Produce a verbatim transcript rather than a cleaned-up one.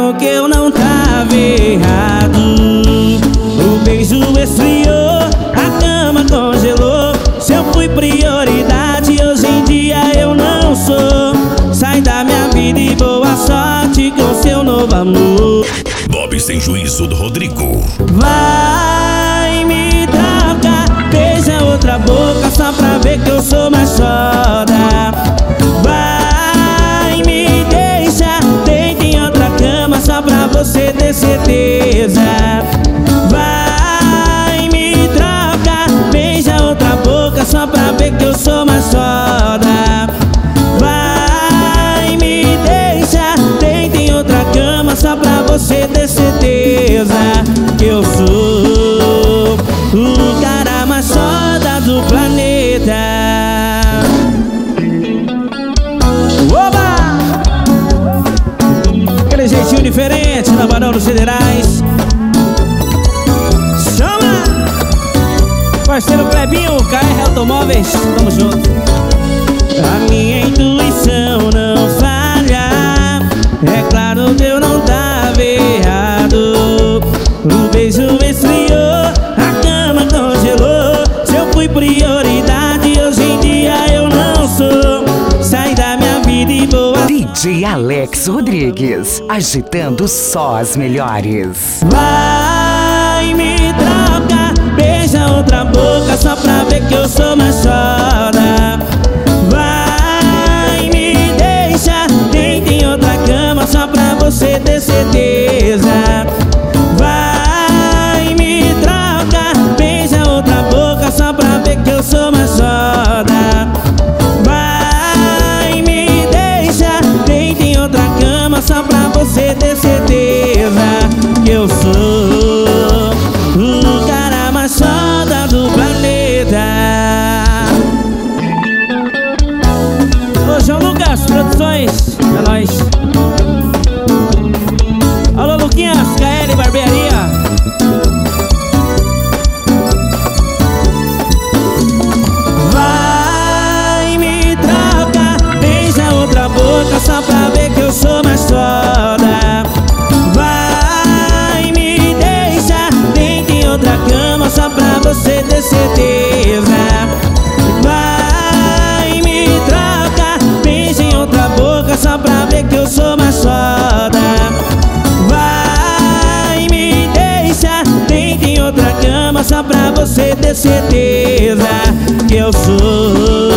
claro que eu não tava errado. O beijo esfriou, a cama congelou. Se eu fui prioridade, hoje em dia eu não sou. Sai da minha vida e boa sorte com seu novo amor. Bob Sem Juízo do Rodrigo. Vai me trocar, beija outra boca só pra ver que eu sou mais foda. Vai me deixar, deita em outra cama só pra você ter certeza. Vai me trocar, beija outra boca só pra ver que eu sou mais foda. Vai me deixar, deita em outra cama só pra você ter certeza que eu sou o cara mais foda do planeta. Oba! Aquele jeitinho diferente na Barão dos Federais. Chama! Parceiro Clebinho, K R Automóveis, tamo junto. A minha intuição não falha, é claro que eu não tava errado. O beijo esfriou, a cama congelou. Se eu fui prioridade, hoje em dia eu não sou. Sai da minha vida e boa. D J Alex Rodrigues, agitando só as melhores. Vai me trocar, beija outra boca só pra ver que eu sou mais foda. Vai me deixar, deita em outra cama só pra você ter certeza. Vai me trocar, beija outra boca só pra ver que eu sou mais foda. Vai me deixar, deita em outra cama só pra você ter certeza que eu sou o cara mais foda do planeta. Ô João Lucas Produções, é nóis. Alô Luquinhas, K L Barbearia. Vai me trocar, beija outra boca só pra ver que eu sou mais foda. Vai me deixar, deita em outra cama só pra você ter certeza. Vai me trocar, beija em outra boca só pra ver que eu sou mais foda. Vai me deixar, deita em outra cama só pra você ter certeza que eu sou